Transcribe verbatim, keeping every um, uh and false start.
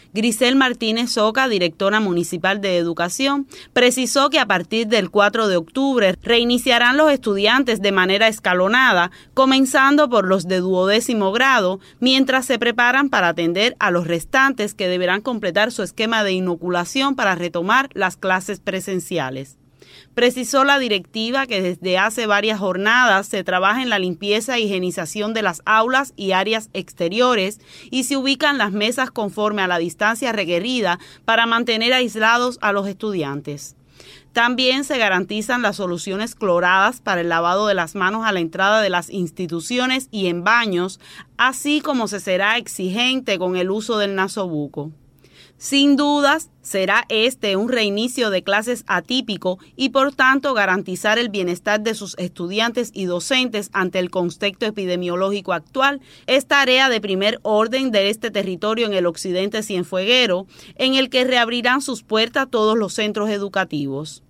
Grisel Martínez Soca, directora municipal de Educación, precisó que a partir del cuatro de octubre reiniciarán los estudiantes de manera escalonada, comenzando por los de duodécimo grado, mientras se preparan para atender a los restantes que deberán completar su esquema de inoculación para retomar las clases presenciales. Precisó la directiva que desde hace varias jornadas se trabaja en la limpieza e higienización de las aulas y áreas exteriores y se ubican las mesas conforme a la distancia requerida para mantener aislados a los estudiantes. También se garantizan las soluciones cloradas para el lavado de las manos a la entrada de las instituciones y en baños, así como se será exigente con el uso del nasobuco. Sin dudas, será este un reinicio de clases atípico y por tanto garantizar el bienestar de sus estudiantes y docentes ante el contexto epidemiológico actual es tarea de primer orden de este territorio en el occidente cienfueguero, en el que reabrirán sus puertas todos los centros educativos.